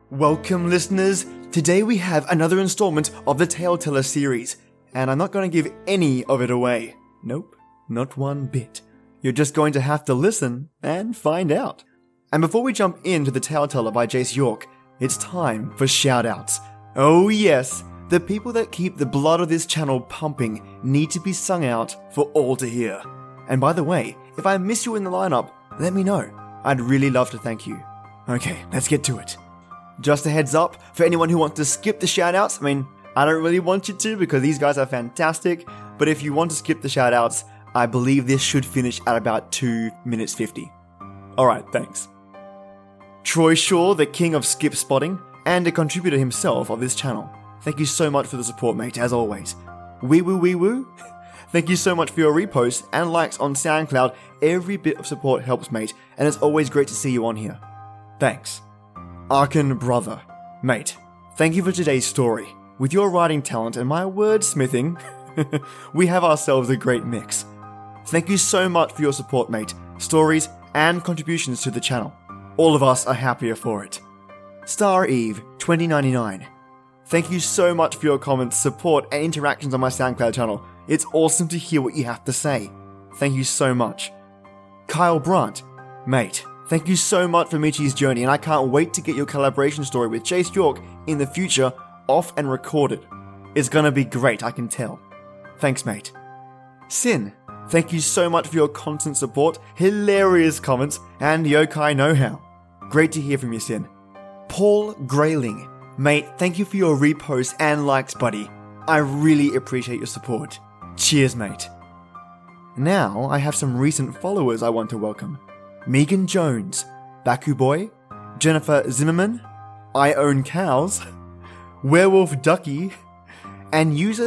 Welcome, listeners. Today we have another installment of the Tale Teller series, and I'm not going to give any of it away. Nope, not one bit. You're just going to have to listen and find out. And before we jump into the Tale Teller by Jace York, it's time for shoutouts. Oh yes, the people that keep the blood of this channel pumping need to be sung out for all to hear. And by the way, if I miss you in the lineup, let me know. I'd really love to thank you. Okay, let's get to it. Just a heads up, for anyone who wants to skip the shoutouts, I don't really want you to because these guys are fantastic, but if you want to skip the shoutouts, I believe this should finish at about 2 minutes 50. Alright, thanks. Troy Shaw, the king of skip spotting, and a contributor himself of this channel. Thank you so much for the support, mate, as always. Wee woo. Thank you so much for your reposts and likes on SoundCloud. Every bit of support helps, mate, and it's always great to see you on here. Thanks. Arkan Brother. Mate, thank you for today's story. With your writing talent and my wordsmithing, we have ourselves a great mix. Thank you so much for your support, mate, stories, and contributions to the channel. All of us are happier for it. Star Eve 2099. Thank you so much for your comments, support, and interactions on my SoundCloud channel. It's awesome to hear what you have to say. Thank you so much. Kyle Brandt. Mate, thank you so much for Michi's journey, and I can't wait to get your collaboration story with Jace York in the future off and recorded. It's gonna be great, I can tell. Thanks, mate. Sin, thank you so much for your constant support, hilarious comments, and yokai know-how. Great to hear from you, Sin. Paul Grayling. Mate, thank you for your reposts and likes, buddy. I really appreciate your support. Cheers, mate. Now, I have some recent followers I want to welcome. Megan Jones, Baku Boy, Jennifer Zimmerman, I Own Cows, Werewolf Ducky, and user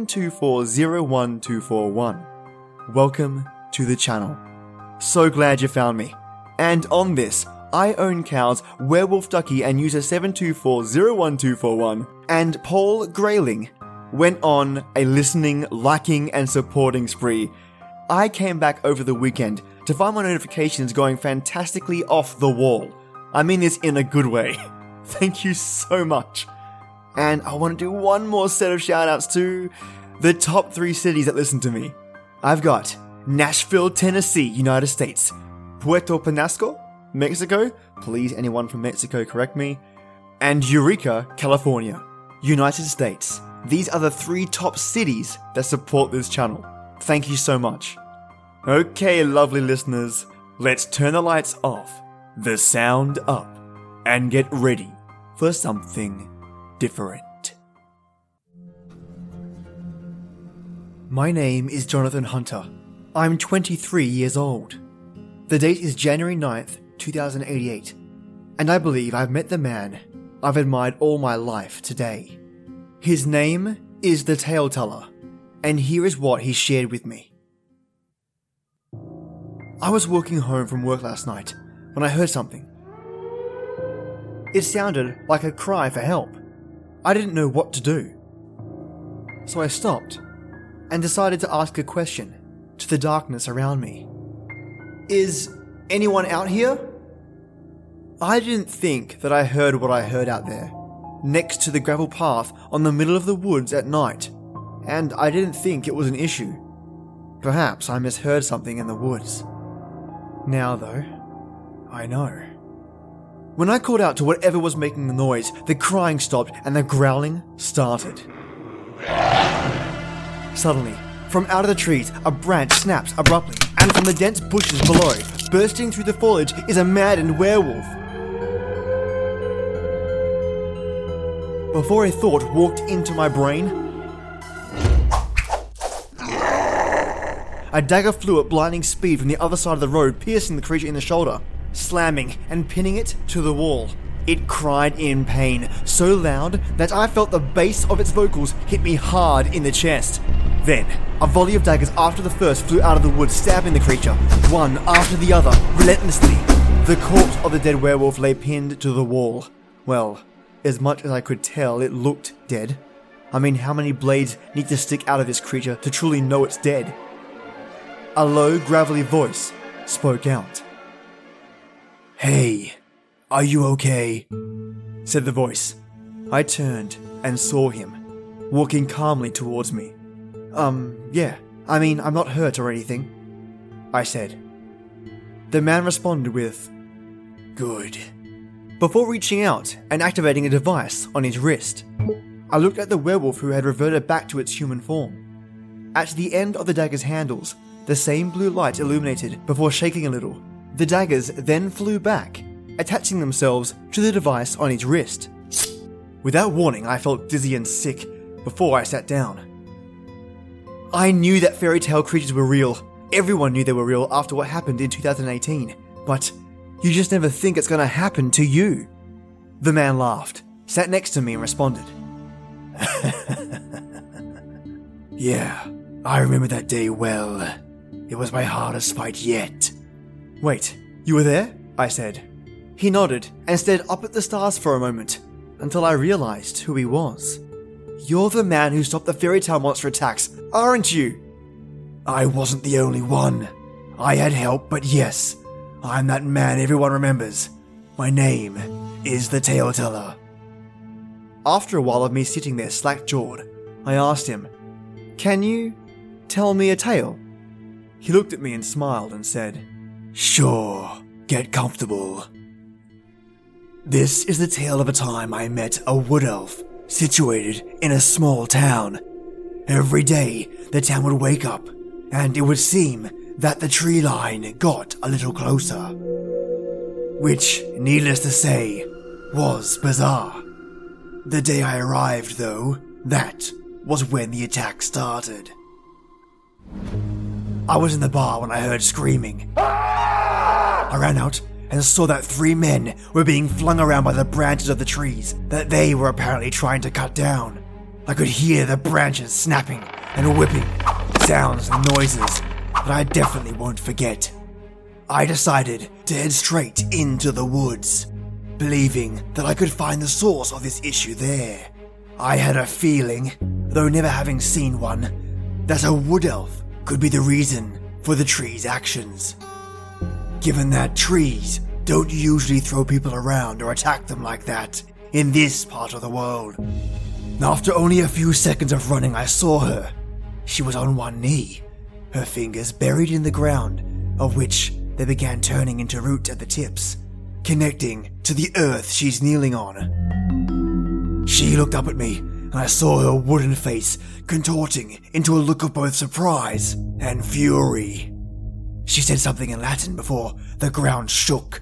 7240121. Welcome to the channel. So glad you found me. And on this, I Own Cows, Werewolf Ducky, and user 7240121, and Paul Grayling went on a listening, liking, and supporting spree. I came back over the weekend to find my notifications going fantastically off the wall. I mean this in a good way. Thank you so much. And I want to do one more set of shoutouts to the top 3 cities that listen to me. I've got Nashville, Tennessee, United States. Puerto Penasco, Mexico. Please, anyone from Mexico, correct me. And Eureka, California, United States. These are the 3 top cities that support this channel. Thank you so much. Okay, lovely listeners, let's turn the lights off, the sound up, and get ready for something different. My name is Jonathan Hunter. I'm 23 years old. The date is January 9th, 2088, and I believe I've met the man I've admired all my life today. His name is the Tale Teller, and here is what he shared with me. I was walking home from work last night when I heard something. It sounded like a cry for help. I didn't know what to do. So I stopped and decided to ask a question to the darkness around me. Is anyone out here? I didn't think that I heard what I heard out there, next to the gravel path on the middle of the woods at night, and I didn't think it was an issue. Perhaps I misheard something in the woods. Now though, I know. When I called out to whatever was making the noise, the crying stopped and the growling started. Suddenly, from out of the trees, a branch snaps abruptly, and from the dense bushes below, bursting through the foliage, is a maddened werewolf. Before a thought walked into my brain, a dagger flew at blinding speed from the other side of the road, piercing the creature in the shoulder, slamming and pinning it to the wall. It cried in pain, so loud that I felt the bass of its vocals hit me hard in the chest. Then, a volley of daggers after the first flew out of the woods, stabbing the creature, one after the other, relentlessly. The corpse of the dead werewolf lay pinned to the wall. Well, as much as I could tell, it looked dead. I mean, how many blades need to stick out of this creature to truly know it's dead? A low, gravelly voice spoke out. "Hey, are you okay?" said the voice. I turned and saw him, walking calmly towards me. Yeah, I mean, I'm not hurt or anything, I said. The man responded with, "Good," before reaching out and activating a device on his wrist. I looked at the werewolf who had reverted back to its human form. At the end of the dagger's handles, the same blue light illuminated before shaking a little. The daggers then flew back, attaching themselves to the device on his wrist. Without warning, I felt dizzy and sick before I sat down. I knew that fairy tale creatures were real. Everyone knew they were real after what happened in 2018, but you just never think it's gonna happen to you. The man laughed, sat next to me and responded. "Yeah, I remember that day well. It was my hardest fight yet." "Wait, you were there?" I said. He nodded and stared up at the stars for a moment, until I realized who he was. "You're the man who stopped the fairy tale monster attacks, aren't you?" "I wasn't the only one. I had help, but yes, I'm that man everyone remembers. My name is the Tale Teller." After a while of me sitting there slack-jawed, I asked him, "Can you tell me a tale?" He looked at me and smiled and said, "Sure, get comfortable. This is the tale of a time I met a wood elf situated in a small town. Every day, the town would wake up, and it would seem that the tree line got a little closer. Which, needless to say, was bizarre. The day I arrived, though, that was when the attack started. I was in the bar when I heard screaming. I ran out and saw that 3 men were being flung around by the branches of the trees that they were apparently trying to cut down. I could hear the branches snapping and whipping, sounds and noises that I definitely won't forget. I decided to head straight into the woods, believing that I could find the source of this issue there. I had a feeling, though never having seen one, that a wood elf could be the reason for the tree's actions. Given that trees don't usually throw people around or attack them like that in this part of the world. After only a few seconds of running, I saw her. She was on one knee, her fingers buried in the ground, of which they began turning into roots at the tips, connecting to the earth she's kneeling on. She looked up at me, and I saw her wooden face contorting into a look of both surprise and fury. She said something in Latin before the ground shook.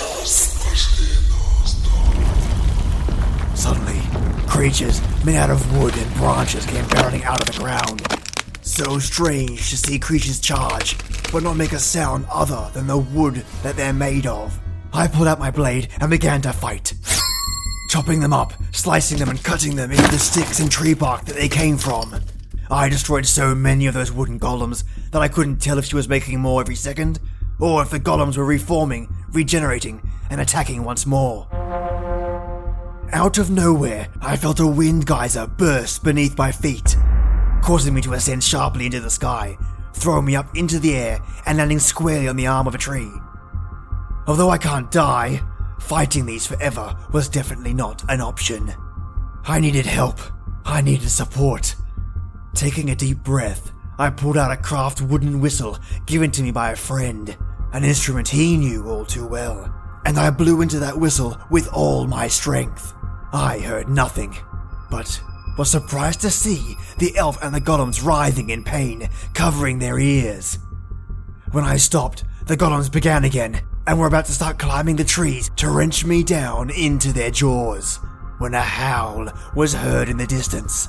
Suddenly, creatures made out of wood and branches came barreling out of the ground. So strange to see creatures charge, but not make a sound other than the wood that they're made of. I pulled out my blade and began to fight, chopping them up, slicing them and cutting them into the sticks and tree bark that they came from. I destroyed so many of those wooden golems that I couldn't tell if she was making more every second, or if the golems were reforming, regenerating, and attacking once more. Out of nowhere, I felt a wind geyser burst beneath my feet, causing me to ascend sharply into the sky, throwing me up into the air and landing squarely on the arm of a tree. Although I can't die, fighting these forever was definitely not an option. I needed help. I needed support. Taking a deep breath, I pulled out a craft wooden whistle given to me by a friend, an instrument he knew all too well, and I blew into that whistle with all my strength. I heard nothing, but was surprised to see the elf and the golems writhing in pain, covering their ears. When I stopped, the golems began again, and were about to start climbing the trees to wrench me down into their jaws, when a howl was heard in the distance.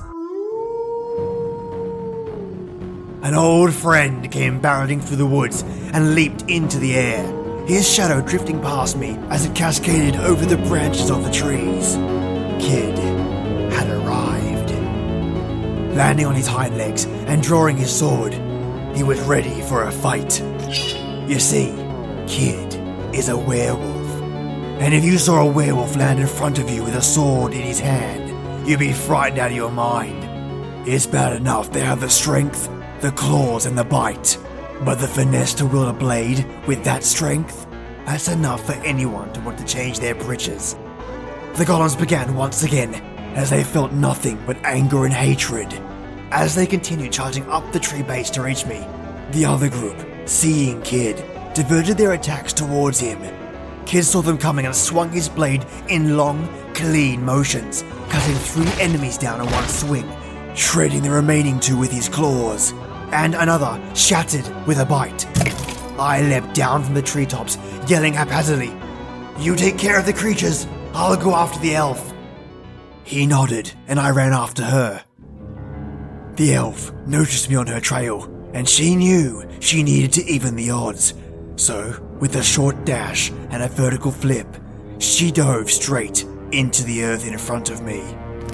An old friend came barreling through the woods and leaped into the air, his shadow drifting past me as it cascaded over the branches of the trees. Kid had arrived. Landing on his hind legs and drawing his sword, he was ready for a fight. You see, Kid is a werewolf, and if you saw a werewolf land in front of you with a sword in his hand, you'd be frightened out of your mind. It's bad enough they have the strength, the claws and the bite, but the finesse to wield a blade with that strength, that's enough for anyone to want to change their britches. The golems began once again, as they felt nothing but anger and hatred. As they continued charging up the tree base to reach me, the other group, seeing Kid, diverted their attacks towards him. Kid saw them coming and swung his blade in long, clean motions, cutting 3 enemies down in one swing, shredding the remaining 2 with his claws, and another shattered with a bite. I leapt down from the treetops, yelling haphazardly, "You take care of the creatures, I'll go after the elf." He nodded, and I ran after her. The elf noticed me on her trail, and she knew she needed to even the odds. So, with a short dash and a vertical flip, she dove straight into the earth in front of me.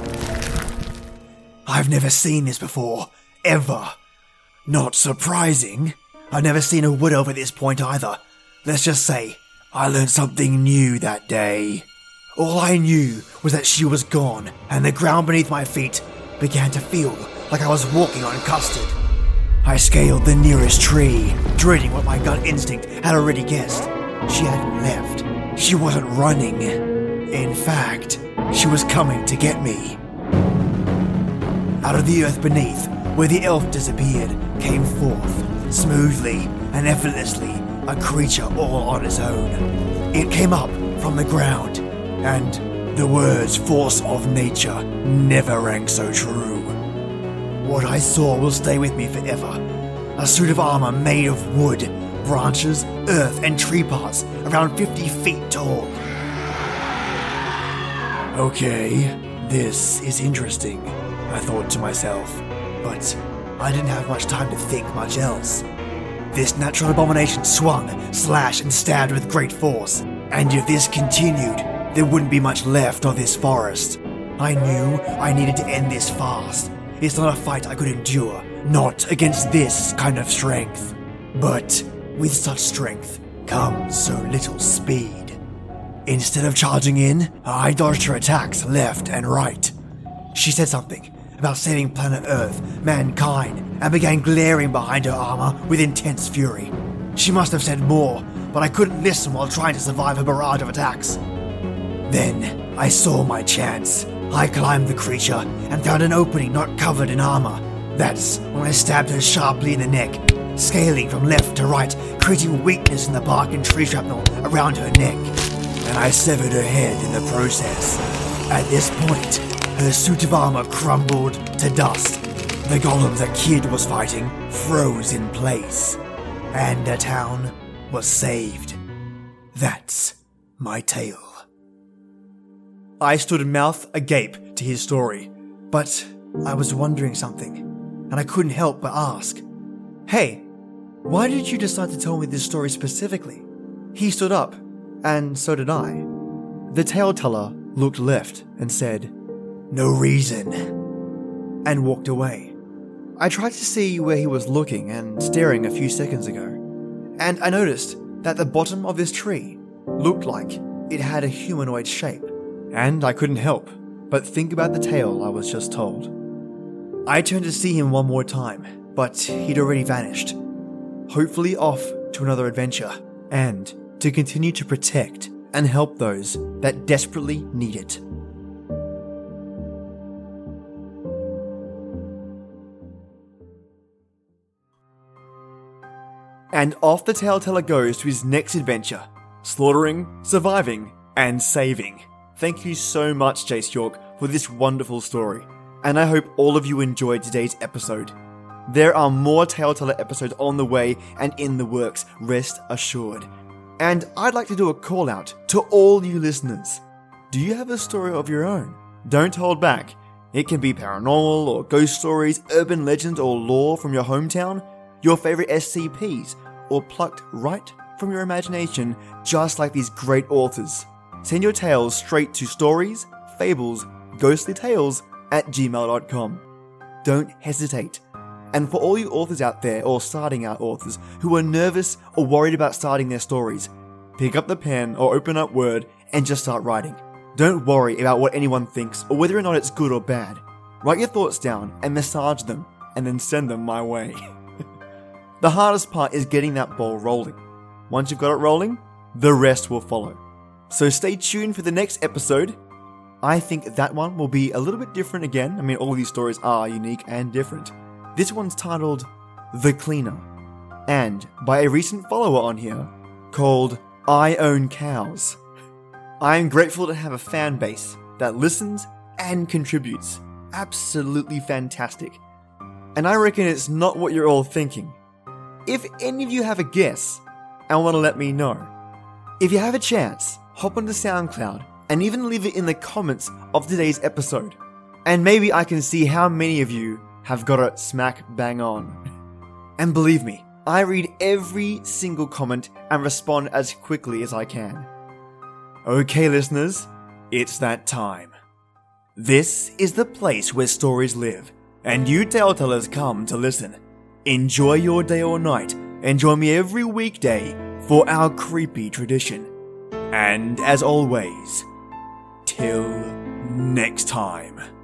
I've never seen this before, ever. Not surprising. I've never seen a wood elf at this point either. Let's just say, I learned something new that day. All I knew was that she was gone, and the ground beneath my feet began to feel like I was walking on custard. I scaled the nearest tree, dreading what my gut instinct had already guessed. She hadn't left. She wasn't running. In fact, she was coming to get me. Out of the earth beneath, where the elf disappeared, came forth, smoothly and effortlessly, a creature all on its own. It came up from the ground, and the words "force of nature" never rang so true. What I saw will stay with me forever. A suit of armor made of wood, branches, earth, and tree parts, around 50 feet tall. Okay, this is interesting, I thought to myself, but I didn't have much time to think much else. This natural abomination swung, slashed, and stabbed with great force, and if this continued, there wouldn't be much left of this forest. I knew I needed to end this fast. It's not a fight I could endure, not against this kind of strength. But with such strength comes so little speed. Instead of charging in, I dodged her attacks left and right. She said something about saving planet Earth, mankind, and began glaring behind her armor with intense fury. She must have said more, but I couldn't listen while trying to survive her barrage of attacks. Then I saw my chance. I climbed the creature and found an opening not covered in armor. That's when I stabbed her sharply in the neck, scaling from left to right, creating weakness in the bark and tree shrapnel around her neck. And I severed her head in the process. At this point, her suit of armor crumbled to dust. The golem the Kid was fighting froze in place. And the town was saved. That's my tale. I stood mouth agape to his story, but I was wondering something, and I couldn't help but ask, "Hey, why did you decide to tell me this story specifically?" He stood up, and so did I. The tale teller looked left and said, "No reason," and walked away. I tried to see where he was looking and staring a few seconds ago, and I noticed that the bottom of this tree looked like it had a humanoid shape. And I couldn't help but think about the tale I was just told. I turned to see him one more time, but he'd already vanished. Hopefully off to another adventure, and to continue to protect and help those that desperately need it. And off the tale teller goes to his next adventure, slaughtering, surviving, and saving. Thank you so much, Jace York, for this wonderful story, and I hope all of you enjoyed today's episode. There are more Tale Teller episodes on the way and in the works, rest assured. And I'd like to do a call out to all you listeners. Do you have a story of your own? Don't hold back. It can be paranormal or ghost stories, urban legends or lore from your hometown, your favorite SCPs, or plucked right from your imagination, just like these great authors. Send your tales straight to storiesfables.ghostlytales@gmail.com. Don't hesitate. And for all you authors out there, or starting out authors, who are nervous or worried about starting their stories, pick up the pen or open up Word and just start writing. Don't worry about what anyone thinks or whether or not it's good or bad. Write your thoughts down and massage them, and then send them my way. The hardest part is getting that ball rolling. Once you've got it rolling, the rest will follow. So stay tuned for the next episode, I think that one will be a little bit different again. I mean, all of these stories are unique and different. This one's titled The Cleaner, and by a recent follower on here called I Own Cows. I am grateful to have a fan base that listens and contributes. Absolutely fantastic. And I reckon it's not what you're all thinking. If any of you have a guess and want to let me know, if you have a chance, hop onto SoundCloud and even leave it in the comments of today's episode. And maybe I can see how many of you have got it smack bang on. And believe me, I read every single comment and respond as quickly as I can. Okay, listeners, it's that time. This is the place where stories live, and you tale-tellers come to listen. Enjoy your day or night, and join me every weekday for our creepy tradition. And as always, till next time.